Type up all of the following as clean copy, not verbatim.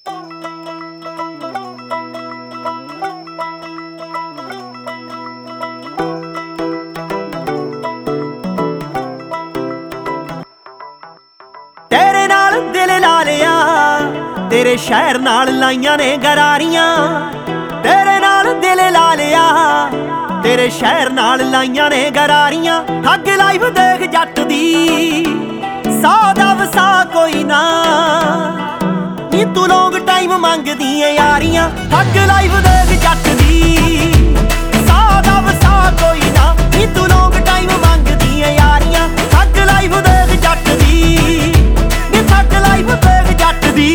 तेरे नाल दिल ला लिया, तेरे शहर नाल लाइयां ने गरारियां। तेरे नाल दिल ला लिया, तेरे शहर नाल लाइयां ने गरारियां। ठग लाइफ देख जट दी, सौ दा वसा कोई ना, नी तू लॉन्ग टाइम मंगदी है यारियां। ठग लाइफ देख जट दी, सौ दा वसा कोई ना, नी तू लॉन्ग टाइम मंगदी है यारियां। ठग लाइफ देख जट दी, नी ठग लाइफ देख जट दी।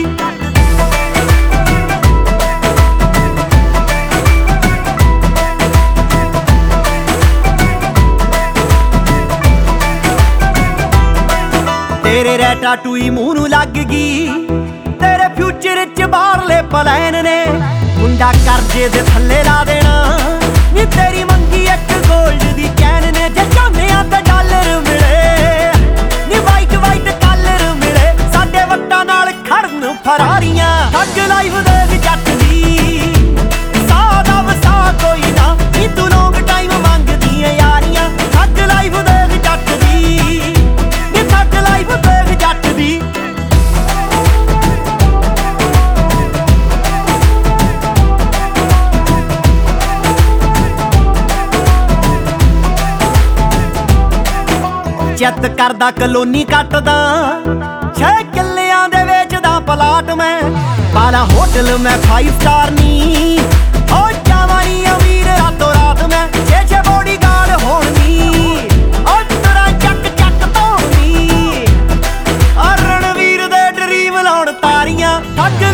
तेरे रैटा टूई मूंह नूं लग गई, तेरे फ्यूचर च बाहरले प्लैन ने। मुंडा करजे दे थल्ले ला देना, नी तेरी मंगी एक गोल्ड दी कैन ने। जे चाहने आ ते डॉलर मिले, नी वाइट वाइट कलर मिले, साडे वट्टां नाल खड़न फरारियां। ठग लाइफ देख जट दी, सौ दा वसा कोई ना, नी तू लॉन्ग टाइम मंगदी है यारियां। ठग लाइफ देख जट दी, नी ठग लाइफ देख जट दी। ਚੈੱਤ ਕਰਦਾ ਕਲੋਨੀ ਕੱਟਦਾ, 6 ਕਿੱਲਿਆਂ ਦੇ ਵੇਚਦਾ ਪਲਾਟ ਮੈਂ। ਪਾਲਾ ਹੋਟਲ ਮੈਂ 5 ਸਟਾਰ ਨੀ, ਹੋ ਜਾਵਾਂ ਨੀ ਅਮੀਰ ਰਾਤੋਂ ਰਾਤ ਮੈਂ। 6 ਬੋਡੀਗਾਰਡ ਹੋਣ ਨੀ, ਤੇਰਾ ਚੱਕ ਚੱਕ ਧੋਣੀ, ਰਣਵੀਰ ਦੇ ਡਰੀਮ ਲਾਉਣ ਤਾਰੀਆਂ। ਠੱਗ